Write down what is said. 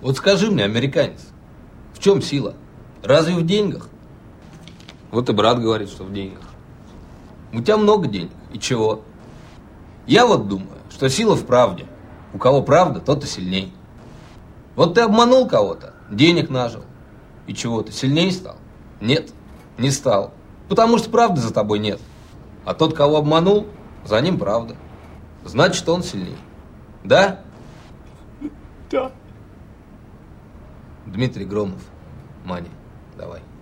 Вот скажи мне, американец, в чем сила? Разве в деньгах? Вот и брат говорит, что в деньгах. У тебя много денег, и чего? Я вот думаю, что сила в правде. У кого правда, тот и сильней. Вот ты обманул кого-то, денег нажил. И чего, ты сильней стал? Нет, не стал. Потому что правды за тобой нет. А тот, кого обманул, за ним правда. Значит, он сильней. Да? Да. Дмитрий Громов. Мани, давай.